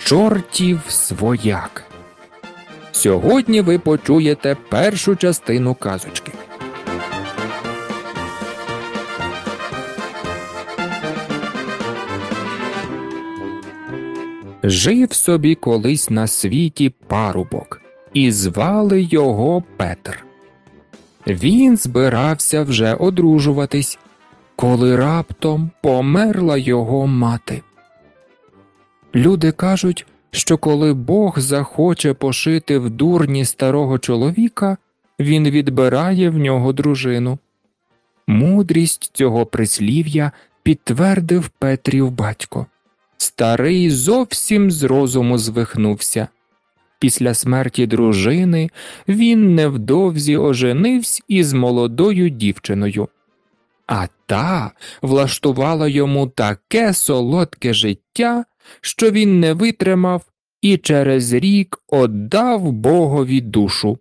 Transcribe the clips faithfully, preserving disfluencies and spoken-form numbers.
Чортів свояк. Сьогодні ви почуєте першу частину казочки. Жив собі колись на світі парубок, і звали його Петр. Він збирався вже одружуватись, коли раптом померла його мати. Люди кажуть, що коли Бог захоче пошити в дурні старого чоловіка, він відбирає в нього дружину. Мудрість цього прислів'я підтвердив Петрів батько. Старий зовсім з розуму звихнувся. Після смерті дружини він невдовзі оженився із молодою дівчиною. А та влаштувала йому таке солодке життя, що він не витримав і через рік оддав Богові душу.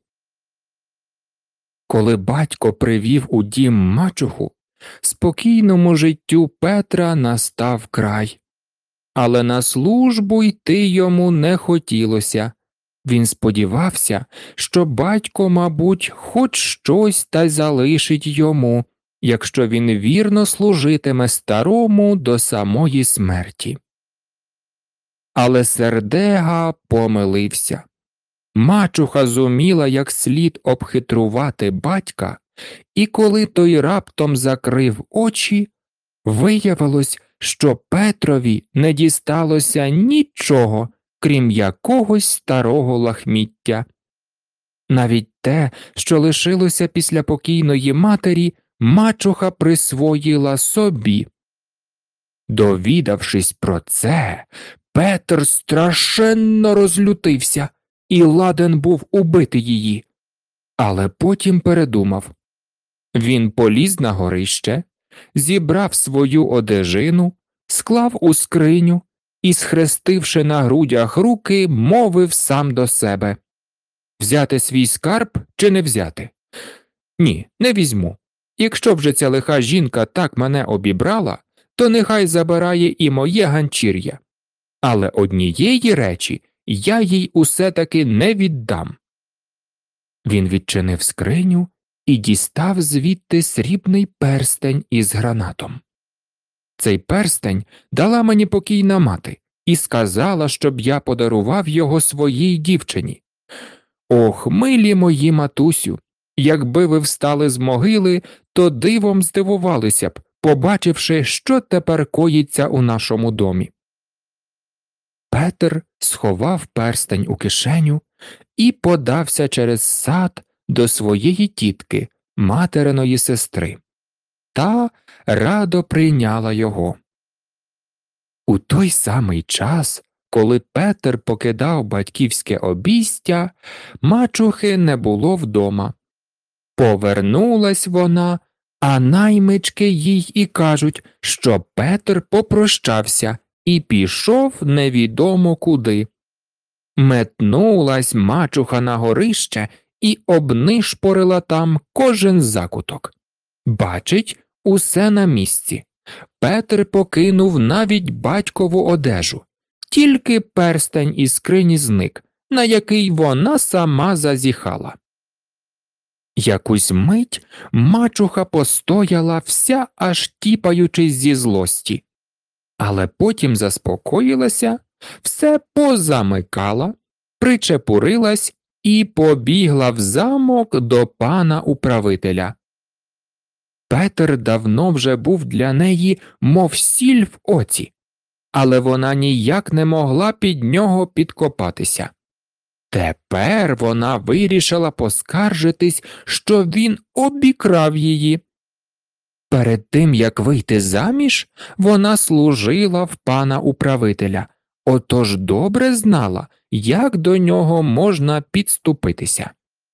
Коли батько привів у дім мачуху, спокійному життю Петра настав край. Але на службу йти йому не хотілося. Він сподівався, що батько, мабуть, хоч щось та й залишить йому, якщо він вірно служитиме старому до самої смерті. Але сердега помилився. Мачуха зуміла як слід обхитрувати батька, і коли той раптом закрив очі, виявилось, що Петрові не дісталося нічого, крім якогось старого лахміття. Навіть те, що лишилося після покійної матері, мачуха присвоїла собі. Довідавшись про це, Петр страшенно розлютився і ладен був убити її. Але потім передумав. Він поліз на горище, зібрав свою одежину, склав у скриню і, схрестивши на грудях руки, мовив сам до себе: «Взяти свій скарб чи не взяти? Ні, не візьму. Якщо вже ця лиха жінка так мене обібрала, то нехай забирає і моє ганчір'я. Але однієї речі я їй усе-таки не віддам». Він відчинив скриню і дістав звідти срібний перстень із гранатом. Цей перстень дала мені покійна мати і сказала, щоб я подарував його своїй дівчині. Ох, милі мої матусю, якби ви встали з могили, то дивом здивувалися б, побачивши, що тепер коїться у нашому домі. Петр сховав перстень у кишеню і подався через сад до своєї тітки, материної сестри. Та радо прийняла його. У той самий час, коли Петр покидав батьківське обійстя, мачухи не було вдома. Повернулась вона, а наймички їй і кажуть, що Петр попрощався і пішов невідомо куди. Метнулась мачуха на горище і обнишпорила там кожен закуток. Бачить, усе на місці. Петр покинув навіть батькову одежу. Тільки перстень із скрині зник, на який вона сама зазіхала. Якусь мить мачуха постояла вся, аж тіпаючись зі злості. Але потім заспокоїлася, все позамикала, причепурилась і побігла в замок до пана управителя. Петр давно вже був для неї, мов сіль в оці, але вона ніяк не могла під нього підкопатися. Тепер вона вирішила поскаржитись, що він обікрав її. Перед тим, як вийти заміж, вона служила в пана управителя, отож добре знала, як до нього можна підступитися.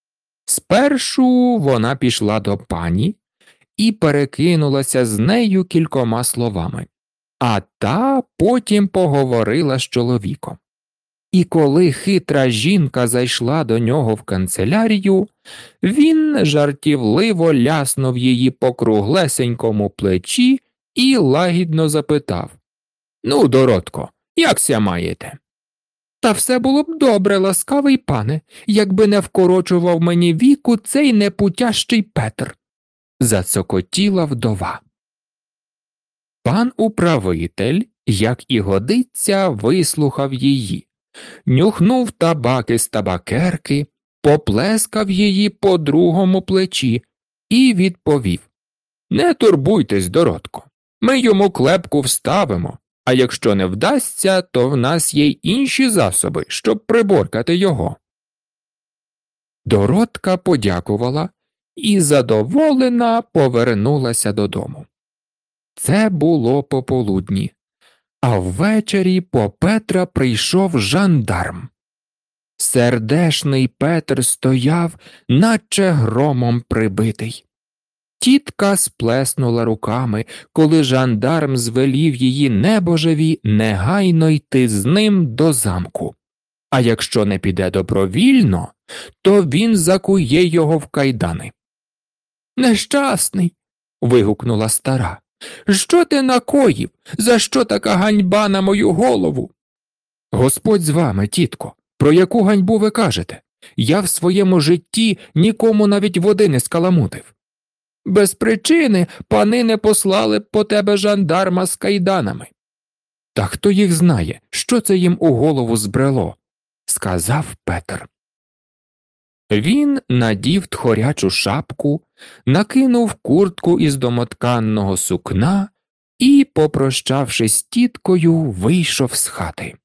Спершу вона пішла до пані і перекинулася з нею кількома словами, а та потім поговорила з чоловіком. І коли хитра жінка зайшла до нього в канцелярію, він жартівливо ляснув її по круглесенькому плечі і лагідно запитав: «Ну, Доротко, як ся маєте?» Та все було б добре, ласкавий пане, якби не вкорочував мені віку цей непутящий Петр, зацокотіла вдова. Пан управитель, як і годиться, вислухав її, нюхнув табаки з табакерки, поплескав її по другому плечі і відповів: Не турбуйтесь, Доротко, ми йому клепку вставимо, а якщо не вдасться, то в нас є й інші засоби, щоб приборкати його. Доротка подякувала і задоволена повернулася додому. Це було пополудні, а ввечері по Петра прийшов жандарм. Сердешний Петр стояв, наче громом прибитий. Тітка сплеснула руками, коли жандарм звелів її небожеві негайно йти з ним до замку. А якщо не піде добровільно, то він закує його в кайдани. «Нещасний!» – вигукнула стара. «Що ти накоїв? За що така ганьба на мою голову?» «Господь з вами, тітко, про яку ганьбу ви кажете? Я в своєму житті нікому навіть води не скаламутив». «Без причини пани не послали б по тебе жандарма з кайданами». «Та хто їх знає, що це їм у голову збрело?» – сказав Петр. Він надів тхорячу шапку, накинув куртку із домотканного сукна і, попрощавшись з тіткою, вийшов з хати.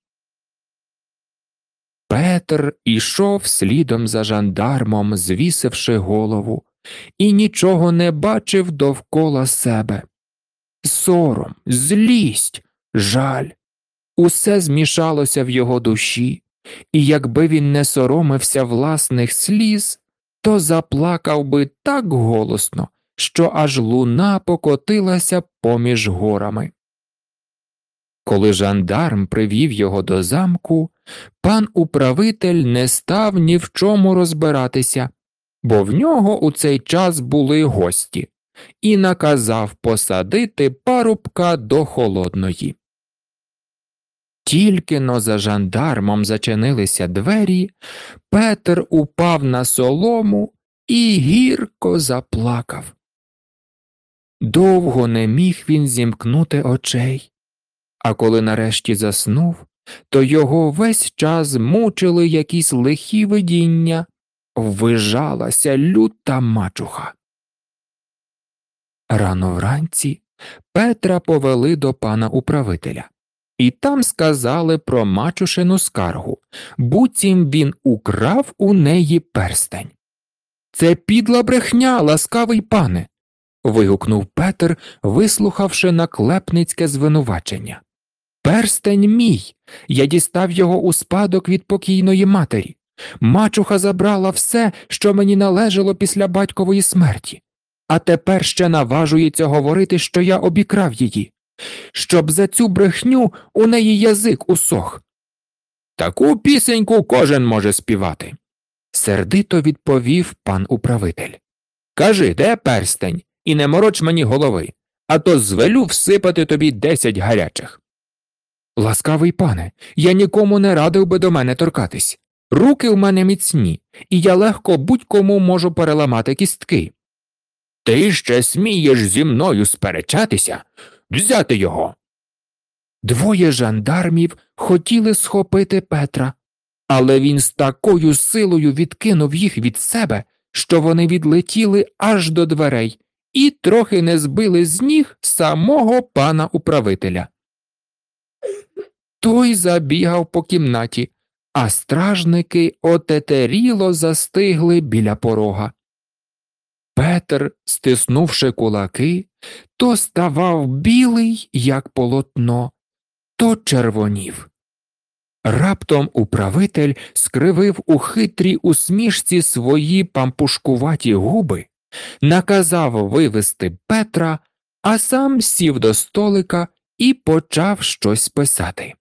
Петр ішов слідом за жандармом, звісивши голову, і нічого не бачив довкола себе. Сором, злість, жаль – усе змішалося в його душі, і якби він не соромився власних сліз, то заплакав би так голосно, що аж луна покотилася поміж горами. Коли жандарм привів його до замку, пан управитель не став ні в чому розбиратися, бо в нього у цей час були гості, і наказав посадити парубка до холодної. Тільки-но за жандармом зачинилися двері, Петр упав на солому і гірко заплакав. Довго не міг він зімкнути очей, а коли нарешті заснув, то його весь час мучили якісь лихі видіння, ввижалася люта мачуха. Рано вранці Петра повели до пана управителя. І там сказали про мачушину скаргу, буцім він украв у неї перстень. «Це підла брехня, ласкавий пане!» – вигукнув Петр, вислухавши наклепницьке звинувачення. «Перстень мій! Я дістав його у спадок від покійної матері. Мачуха забрала все, що мені належало після батькової смерті. А тепер ще наважується говорити, що я обікрав її. Щоб за цю брехню у неї язик усох». «Таку пісеньку кожен може співати», – сердито відповів пан управитель. «Кажи, де перстень, і не мороч мені голови, а то звелю всипати тобі десять гарячих». «Ласкавий пане, я нікому не радив би до мене торкатись. Руки в мене міцні, і я легко будь-кому можу переламати кістки». «Ти ще смієш зі мною сперечатися? Взяти його!» Двоє жандармів хотіли схопити Петра, але він з такою силою відкинув їх від себе, що вони відлетіли аж до дверей і трохи не збили з ніг самого пана управителя. Той забігав по кімнаті, а стражники отетеріло застигли біля порога. Петр, стиснувши кулаки, то ставав білий, як полотно, то червонів. Раптом управитель скривив у хитрій усмішці свої пампушкуваті губи, наказав вивести Петра, а сам сів до столика і почав щось писати.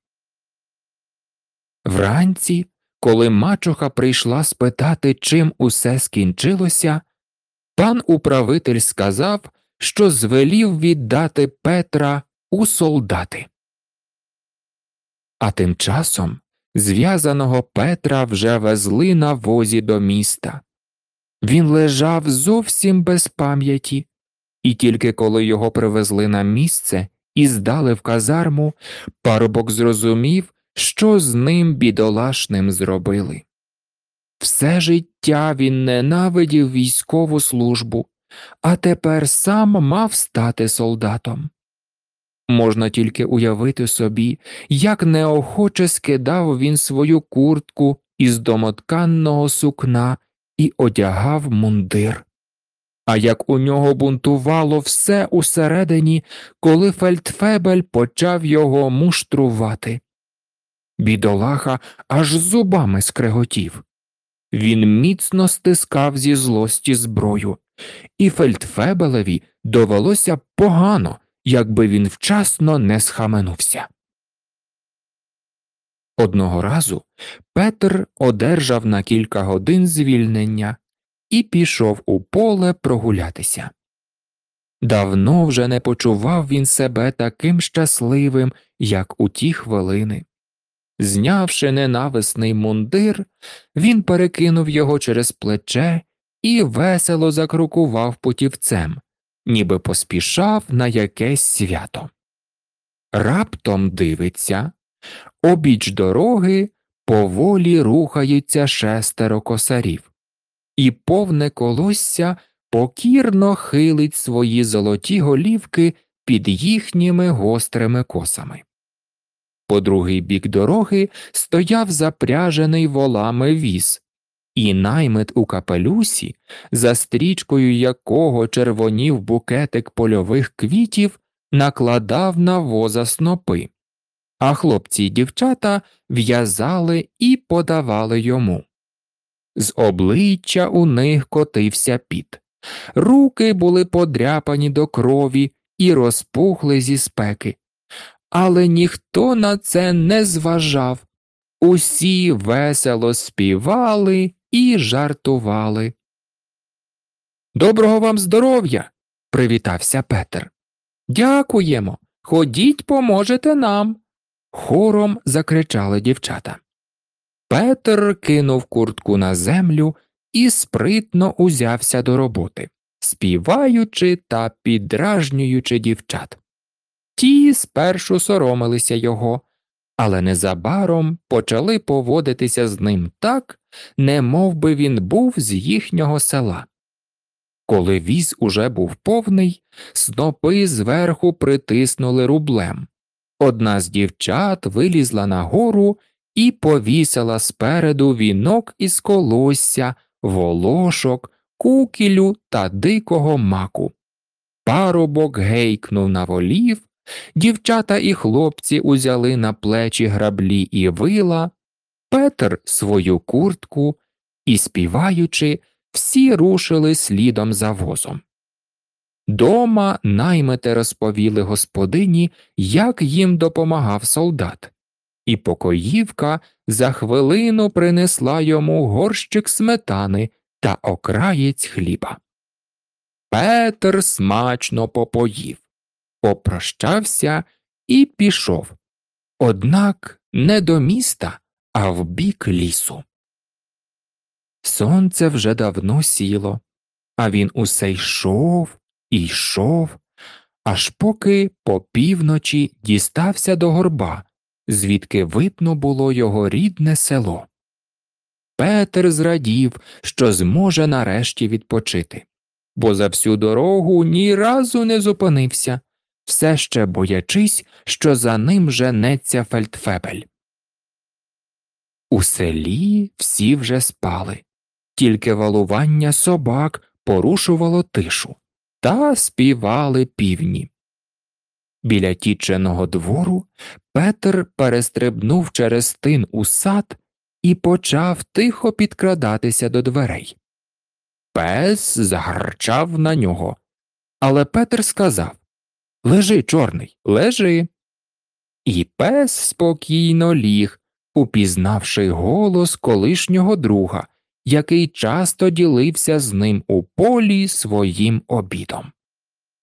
Вранці, коли мачуха прийшла спитати, чим усе скінчилося, пан управитель сказав, що звелів віддати Петра у солдати. А тим часом Зв'язаного Петра вже везли на возі до міста. Він лежав зовсім без пам'яті, і тільки коли його привезли на місце і здали в казарму, парубок зрозумів, що з ним бідолашним зробили. Все життя він ненавидів військову службу, а тепер сам мав стати солдатом. Можна тільки уявити собі, як неохоче скидав він свою куртку із домотканного сукна і одягав мундир. А як у нього бунтувало все усередині, коли фельдфебель почав його муштрувати. Бідолаха аж зубами скреготів. Він міцно стискав зі злості зброю, і фельдфебелеві довелося б погано, якби він вчасно не схаменувся. Одного разу Петр одержав на кілька годин звільнення і пішов у поле прогулятися. Давно вже не почував він себе таким щасливим, як у ті хвилини. Знявши ненависний мундир, він перекинув його через плече і весело закрукував путівцем, ніби поспішав на якесь свято. Раптом дивиться, обіч дороги поволі рухаються шестеро косарів, і повне колосся покірно хилить свої золоті голівки під їхніми гострими косами. По другий бік дороги стояв запряжений волами віз, і наймит у капелюсі, за стрічкою якого червонів букетик польових квітів, накладав на воза снопи, а хлопці й дівчата в'язали і подавали йому. З обличчя у них котився піт, руки були подряпані до крові і розпухли зі спеки. Але ніхто на це не зважав, усі весело співали і жартували. «Доброго вам здоров'я!» – привітався Петр. «Дякуємо! Ходіть, поможете нам!» – хором закричали дівчата. Петр кинув куртку на землю і спритно узявся до роботи, співаючи та піддражнюючи дівчат. Ті спершу соромилися його, але незабаром почали поводитися з ним так, немов би він був з їхнього села. Коли віз уже був повний, снопи зверху притиснули рублем. Одна з дівчат вилізла нагору і повісила спереду вінок із колосся, волошок, кукілю та дикого маку. Парубок гейкнув на волів, дівчата і хлопці узяли на плечі граблі і вила, Петр свою куртку і, співаючи, всі рушили слідом за возом. Дома наймити розповіли господині, як їм допомагав солдат, і покоївка за хвилину принесла йому горщик сметани та окраєць хліба. Петр смачно попоїв, попрощався і пішов, однак не до міста, а в бік лісу. Сонце вже давно сіло, а він усе йшов і йшов, аж поки по півночі дістався до горба, звідки видно було його рідне село. Петр зрадів, що зможе нарешті відпочити, бо за всю дорогу ні разу не зупинився, все ще боячись, що за ним женеться фельдфебель. У селі всі вже спали, тільки валування собак порушувало тишу, та співали півні. Біля тіченого двору Петр перестрибнув через тин у сад і почав тихо підкрадатися до дверей. Пес загарчав на нього, але Петр сказав: «Лежи, чорний, лежи». І пес спокійно ліг, упізнавши голос колишнього друга, який часто ділився з ним у полі своїм обідом.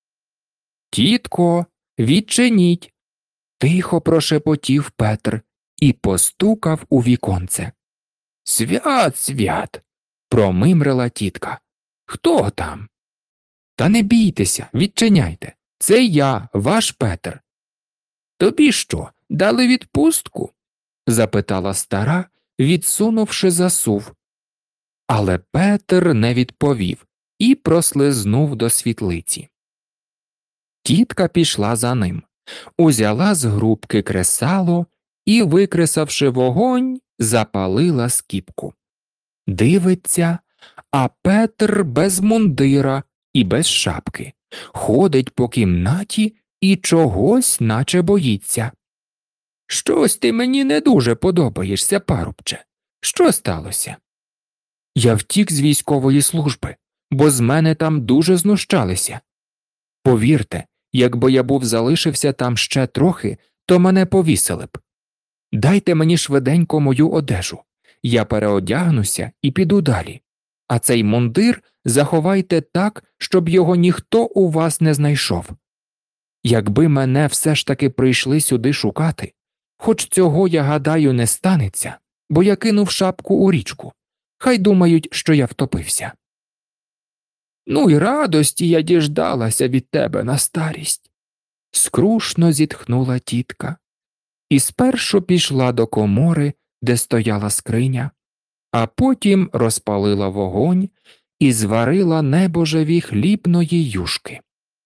«Тітко, відчиніть!» – тихо прошепотів Петр і постукав у віконце. «Свят, свят!» – промимрила тітка. «Хто там?» «Та не бійтеся, відчиняйте. Це я, ваш Петр». «Тобі що, дали відпустку?» – запитала стара, відсунувши засув. Але Петр не відповів і прослизнув до світлиці. Тітка пішла за ним, узяла з грубки кресало і, викресавши вогонь, запалила скіпку. Дивиться, а Петр без мундира і без шапки, ходить по кімнаті і чогось наче боїться. «Щось ти мені не дуже подобаєшся, парубче. Що сталося?» «Я втік з військової служби, бо з мене там дуже знущалися. Повірте, якби я був залишився там ще трохи, то мене повісили б. Дайте мені швиденько мою одежу, я переодягнуся і піду далі. А цей мундир заховайте так, щоб його ніхто у вас не знайшов. Якби мене все ж таки прийшли сюди шукати, хоч цього, я гадаю, не станеться, бо я кинув шапку у річку. Хай думають, що я втопився». «Ну й радості я діждалася від тебе на старість», – скрушно зітхнула тітка. І спершу пішла до комори, де стояла скриня, а потім розпалила вогонь і зварила небожеві хлібної юшки.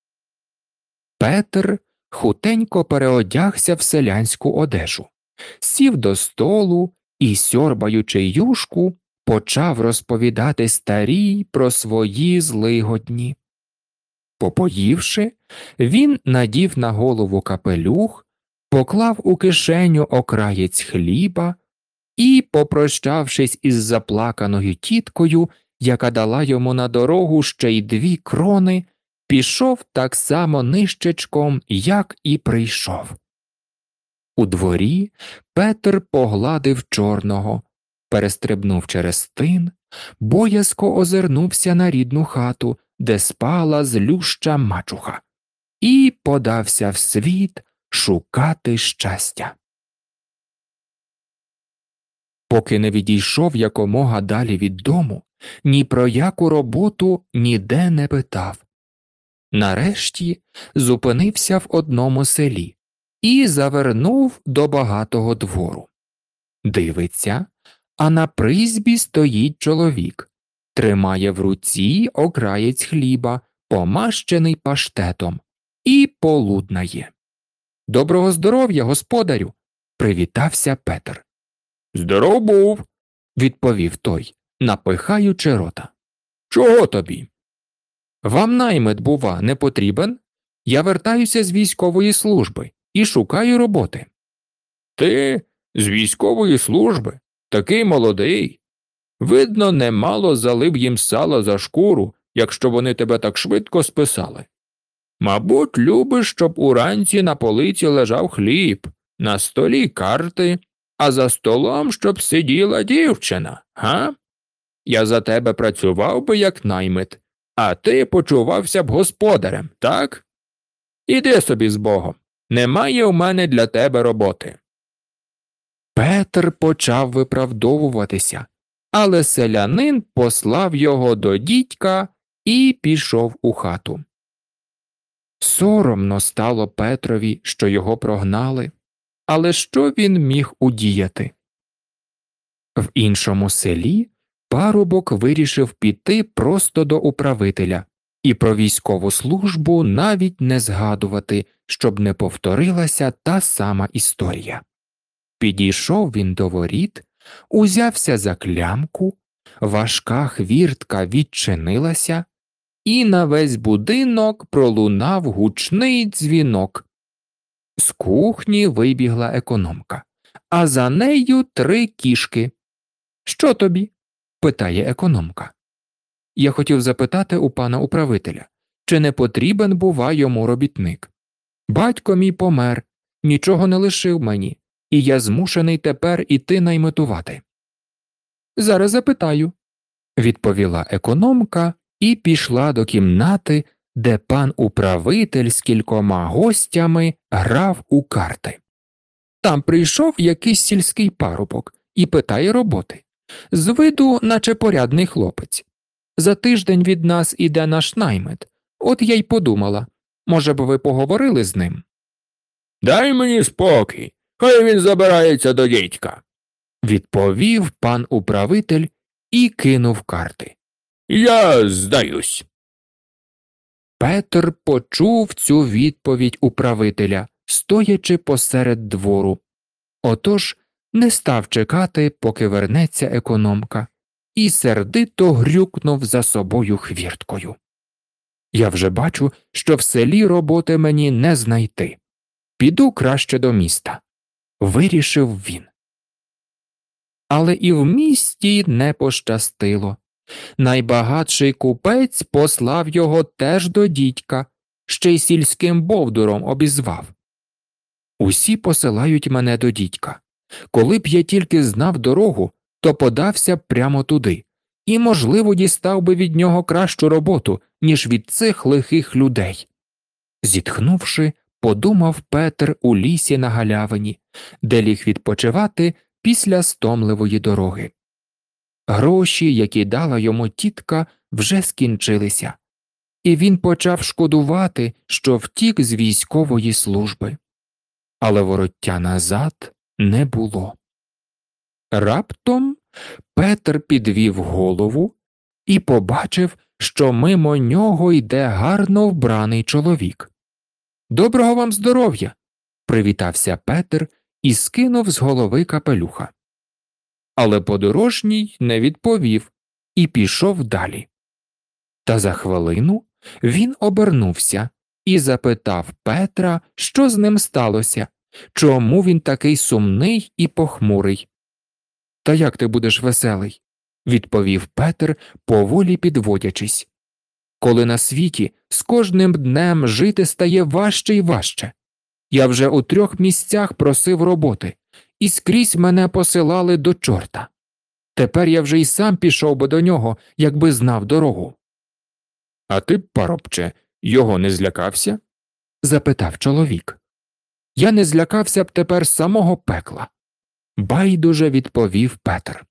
Петр хутенько переодягся в селянську одежу, сів до столу і, сьорбаючи юшку, почав розповідати старій про свої злигодні. Попоївши, він надів на голову капелюх, поклав у кишеню окраєць хліба і, попрощавшись із заплаканою тіткою, яка дала йому на дорогу ще й дві крони, пішов так само нищечком, як і прийшов. У дворі Петр погладив чорного, перестрибнув через тин, боязко озирнувся на рідну хату, де спала злюща мачуха, і подався в світ шукати щастя. Поки не відійшов якомога далі від дому, ні про яку роботу ніде не питав. Нарешті зупинився в одному селі і завернув до багатого двору. Дивиться, а на призьбі стоїть чоловік, тримає в руці окраєць хліба, помащений паштетом, і полуднає. «Доброго здоров'я, господарю!» – привітався Петр. «Здоров був!» – відповів той, напихаючи рота. «Чого тобі?» «Вам наймит, бува, не потрібен? Я вертаюся з військової служби і шукаю роботи». «Ти? З військової служби? Такий молодий. Видно, немало залив їм сала за шкуру, якщо вони тебе так швидко списали. Мабуть, любиш, щоб уранці на полиці лежав хліб, на столі карти, а за столом, щоб сиділа дівчина, га? Я за тебе працював би як наймит, а ти почувався б господарем, так? Іди собі з Богом, немає у мене для тебе роботи». Петр почав виправдовуватися, але селянин послав його до дідька і пішов у хату. Соромно стало Петрові, що його прогнали, але що він міг удіяти? В іншому селі парубок вирішив піти просто до управителя і про військову службу навіть не згадувати, щоб не повторилася та сама історія. Підійшов він до воріт, узявся за клямку, важка хвіртка відчинилася, і на весь будинок пролунав гучний дзвінок. З кухні вибігла економка, а за нею три кішки. «Що тобі?» – питає економка. «Я хотів запитати у пана управителя, чи не потрібен, бува, йому робітник. Батько мій помер, нічого не лишив мені, і я змушений тепер іти наймитувати». «Зараз запитаю», – відповіла економка і пішла до кімнати, де пан управитель з кількома гостями грав у карти. Там прийшов якийсь сільський парубок і питає роботи. З виду, наче порядний хлопець. За тиждень від нас іде наш наймит. От я й подумала, може б ви поговорили з ним? Дай мені спокій, хай він забирається до дідька, відповів пан управитель і кинув карти. Я здаюсь. Петр почув цю відповідь управителя, стоячи посеред двору. Отож не став чекати, поки вернеться економка, і сердито грюкнув за собою хвірткою. Я вже бачу, що в селі роботи мені не знайти. Піду краще до міста, вирішив він. Але і в місті не пощастило. Найбагатший купець послав його теж до дідька, ще й сільським бовдуром обізвав. Усі посилають мене до дідька. Коли б я тільки знав дорогу, то подався б прямо туди, і, можливо, дістав би від нього кращу роботу, ніж від цих лихих людей. Зітхнувши, подумав Петр у лісі на галявині, де ліг відпочивати після стомливої дороги. Гроші, які дала йому тітка, вже скінчилися, і він почав шкодувати, що втік з військової служби. Але вороття назад не було. Раптом Петр підвів голову і побачив, що мимо нього йде гарно вбраний чоловік. «Доброго вам здоров'я!» – привітався Петр і скинув з голови капелюха. Але подорожній не відповів і пішов далі. Та за хвилину він обернувся і запитав Петра, що з ним сталося, чому він такий сумний і похмурий. «Та як ти будеш веселий?» – відповів Петр, поволі підводячись. «Коли на світі з кожним днем жити стає важче й важче. Я вже у трьох місцях просив роботи, і скрізь мене посилали до чорта. Тепер я вже й сам пішов би до нього, якби знав дорогу». «А ти, парубче, його не злякався?» – запитав чоловік. «Я не злякався б тепер самого пекла», – байдуже відповів Петр.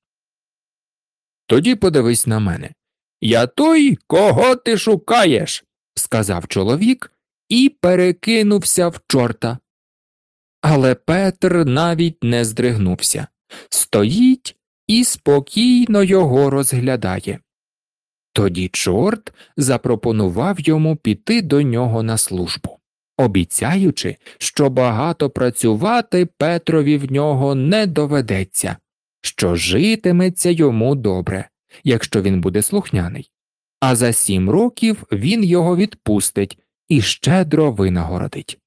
«Тоді подивись на мене. Я той, кого ти шукаєш», – сказав чоловік і перекинувся в чорта. Але Петр навіть не здригнувся, стоїть і спокійно його розглядає. Тоді чорт запропонував йому піти до нього на службу, обіцяючи, що багато працювати Петрові в нього не доведеться, що житиметься йому добре, якщо він буде слухняний, а за сім років він його відпустить і щедро винагородить.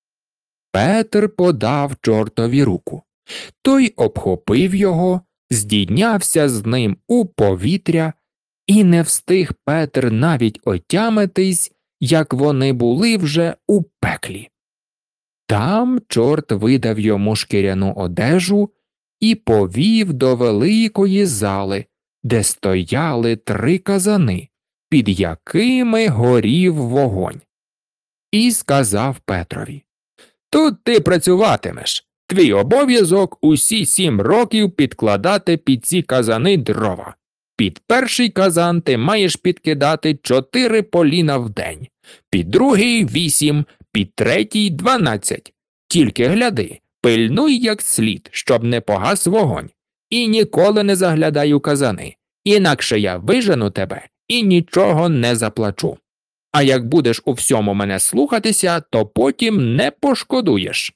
Петр подав чортові руку. Той обхопив його, здійнявся з ним у повітря, і не встиг Петр навіть отямитись, як вони були вже у пеклі. Там чорт видав йому шкіряну одежу і повів до великої зали, де стояли три казани, під якими горів вогонь. І сказав Петрові: «Тут ти працюватимеш. Твій обов'язок усі сім років підкладати під ці казани дрова. Під перший казан ти маєш підкидати чотири поліна в день, під другий – вісім, під третій – дванадцять. Тільки гляди, пильнуй як слід, щоб не погас вогонь, і ніколи не заглядай у казани, інакше я вижену тебе і нічого не заплачу. А як будеш у всьому мене слухатися, то потім не пошкодуєш».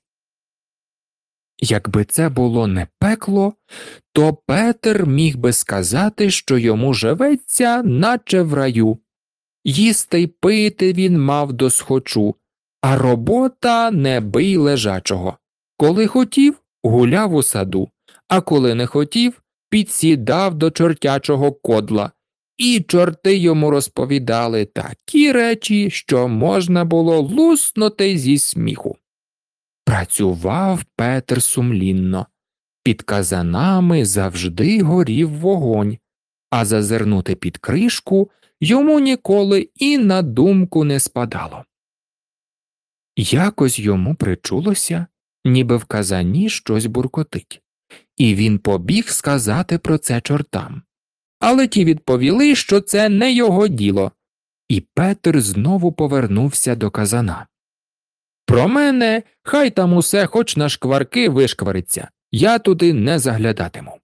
Якби це було не пекло, то Петр міг би сказати, що йому живеться, наче в раю. Їсти й пити він мав досхочу, а робота не бий лежачого. Коли хотів – гуляв у саду, а коли не хотів – підсідав до чортячого кодла. І чорти йому розповідали такі речі, що можна було луснути зі сміху. Працював Петр сумлінно. Під казанами завжди горів вогонь, а зазирнути під кришку йому ніколи і на думку не спадало. Якось йому причулося, ніби в казані щось буркотить, і він побіг сказати про це чортам. Але ті відповіли, що це не його діло, і Петр знову повернувся до казана. «Про мене хай там усе хоч на шкварки вишквариться, я туди не заглядатиму».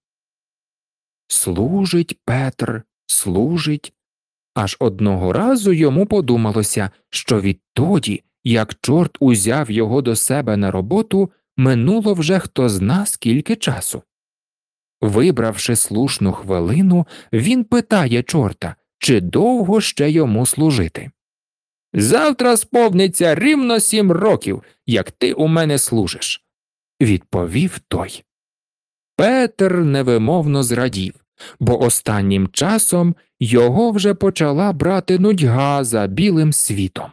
Служить Петр, служить. Аж одного разу йому подумалося, що відтоді, як чорт узяв його до себе на роботу, минуло вже хто зна скільки часу. Вибравши слушну хвилину, він питає чорта, чи довго ще йому служити. «Завтра сповниться рівно сім років, як ти у мене служиш», – відповів той. Петр невимовно зрадів, бо останнім часом його вже почала брати нудьга за білим світом.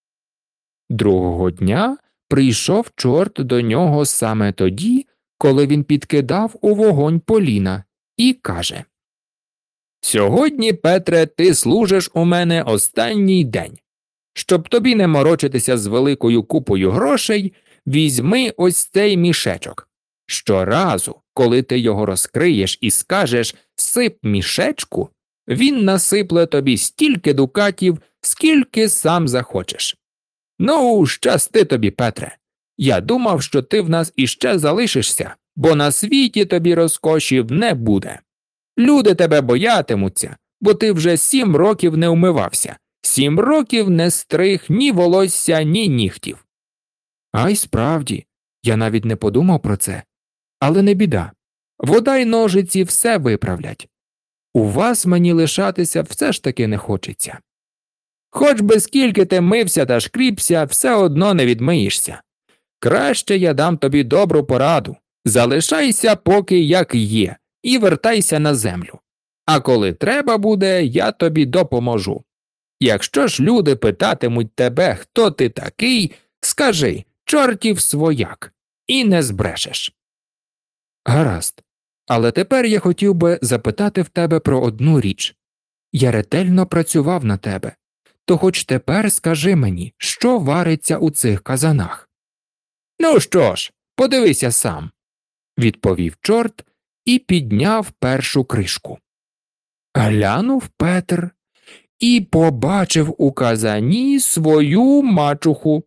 Другого дня прийшов чорт до нього саме тоді, коли він підкидав у вогонь поліна, і каже: «Сьогодні, Петре, ти служиш у мене останній день. Щоб тобі не морочитися з великою купою грошей, візьми ось цей мішечок. Щоразу, коли ти його розкриєш і скажеш «сип мішечку», він насипле тобі стільки дукатів, скільки сам захочеш. Ну, щасти тобі, Петре. Я думав, що ти в нас іще залишишся, бо на світі тобі розкошів не буде. Люди тебе боятимуться, бо ти вже сім років не вмивався, сім років не стриг ні волосся, ні нігтів». А й справді, я навіть не подумав про це. Але не біда. Вода й ножиці все виправлять. У вас мені лишатися все ж таки не хочеться. Хоч би скільки ти мився та шкрібся, все одно не відмиєшся. Краще я дам тобі добру пораду. Залишайся поки як є, і вертайся на землю. А коли треба буде, я тобі допоможу. Якщо ж люди питатимуть тебе, хто ти такий, скажи «чортів свояк» і не збрешеш. Гаразд. Але тепер я хотів би запитати в тебе про одну річ. Я ретельно працював на тебе, то хоч тепер скажи мені, що вариться у цих казанах. Ну що ж, подивися сам, відповів чорт і підняв першу кришку. Глянув Петр і побачив у казані свою мачуху.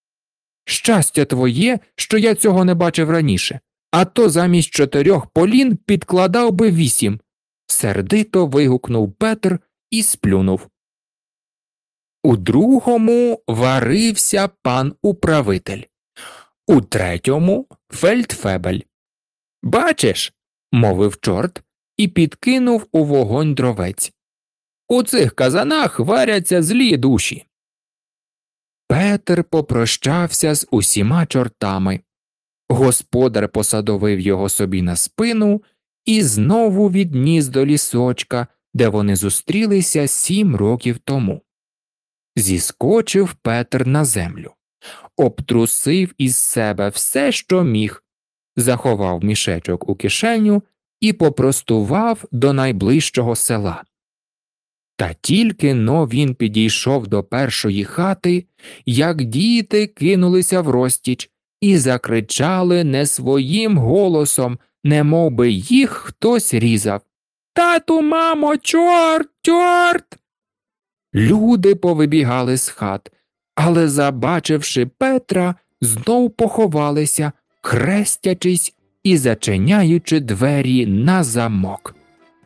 Щастя твоє, що я цього не бачив раніше. А то замість чотирьох полін підкладав би вісім. Сердито вигукнув Петр і сплюнув. У другому варився пан управитель, у третьому фельдфебель. Бачиш, мовив чорт і підкинув у вогонь дровець. У цих казанах варяться злі душі. Петр попрощався з усіма чортами. Господар посадовив його собі на спину і знову відніс до лісочка, де вони зустрілися сім років тому. Зіскочив Петр на землю, обтрусив із себе все, що міг, заховав мішечок у кишеню і попростував до найближчого села. Та тільки-но він підійшов до першої хати, як діти кинулися врозтіч і закричали не своїм голосом, немов би їх хтось різав. «Тату, мамо, чорт, чорт!» Люди повибігали з хат, але, забачивши Петра, знов поховалися, хрестячись і зачиняючи двері на замок.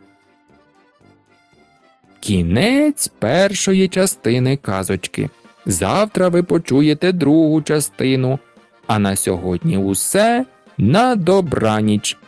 Кінець першої частини казочки. Завтра ви почуєте другу частину. А на сьогодні усе. На добраніч.